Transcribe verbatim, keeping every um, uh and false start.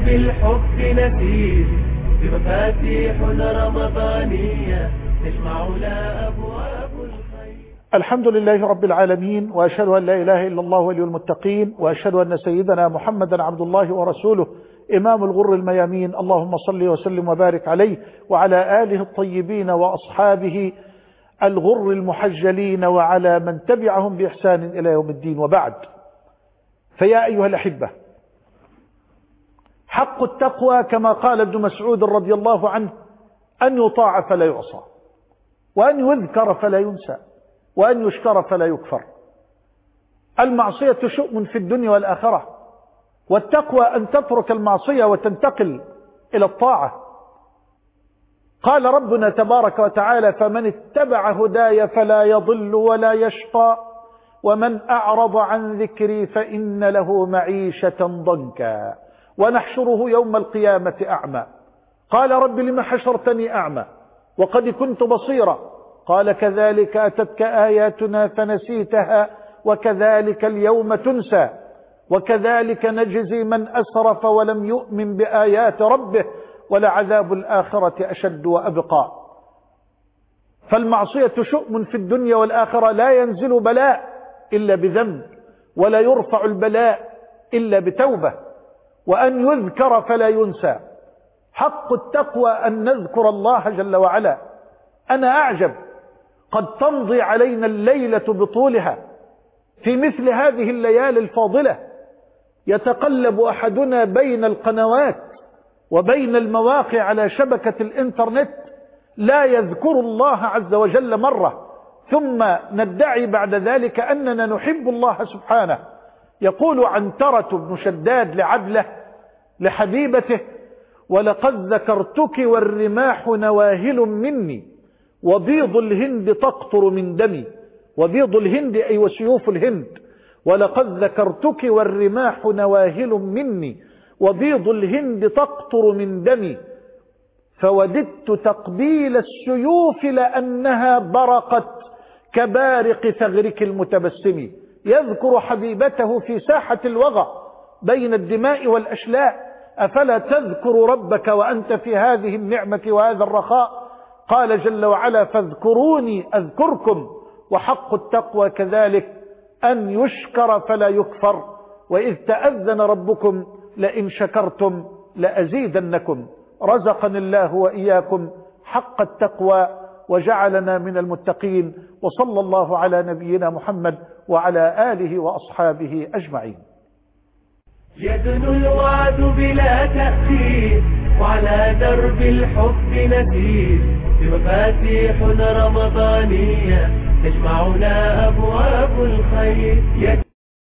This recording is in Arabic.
درب الحب نسير بمفاتيح رمضانية تجمعنا أبواب الخير. الحمد لله رب العالمين، وأشهد أن لا إله إلا الله ولي المتقين، وأشهد أن سيدنا محمدا عبد الله ورسوله إمام الغر الميامين. اللهم صل وسلم وبارك عليه وعلى آله الطيبين وأصحابه الغر المحجلين وعلى من تبعهم بإحسان إلى يوم الدين، وبعد. فيا أيها الأحبة، حق التقوى كما قال ابن مسعود رضي الله عنه أن يطاع فلا يعصى، وأن يذكر فلا ينسى، وأن يشكر فلا يكفر. المعصية شؤم في الدنيا والآخرة، والتقوى أن تترك المعصية وتنتقل إلى الطاعة. قال ربنا تبارك وتعالى: فمن اتبع هداي فلا يضل ولا يشقى ومن أعرض عن ذكري فإن له معيشة ضنكا ونحشره يوم القيامة أعمى. قال: رب لم حشرتني أعمى وقد كنت بصيرا؟ قال: كذلك أتتك آياتنا فنسيتها وكذلك اليوم تنسى وكذلك نجزي من أسرف ولم يؤمن بآيات ربه ولعذاب الآخرة أشد وأبقى. فالمعصية شؤم في الدنيا والآخرة، لا ينزل بلاء إلا بذنب، ولا يرفع البلاء إلا بتوبة، وأن يذكر فلا ينسى. حق التقوى أن نذكر الله جل وعلا. أنا أعجب، قد تمضي علينا الليلة بطولها في مثل هذه الليالي الفاضلة، يتقلب أحدنا بين القنوات وبين المواقع على شبكة الإنترنت لا يذكر الله عز وجل مرة، ثم ندعي بعد ذلك أننا نحب الله سبحانه. يقول عنترة بن شداد لعدله لحبيبته: ولقد ذكرتك والرماح نواهل مني وبيض الهند تقطر من دمي. وبيض الهند أي وسيوف الهند. ولقد ذكرتك والرماح نواهل مني وبيض الهند تقطر من دمي فوددت تقبيل السيوف لأنها برقت كبارق ثغرك المتبسم. يذكر حبيبته في ساحة الوغى بين الدماء والأشلاء. أفلا تذكر ربك وأنت في هذه النعمة وهذا الرخاء؟ قال جل وعلا: فاذكروني أذكركم. وحق التقوى كذلك أن يشكر فلا يكفر، وإذ تأذن ربكم لئن شكرتم لأزيدنكم. رزقني الله وإياكم حق التقوى وجعلنا من المتقين، وصلى الله على نبينا محمد وعلى آله وأصحابه أجمعين. يدنو الوعد بلا تأخير وعلى درب الحب نسير بمفاتيح رمضانية تجمعنا أبواب الخير.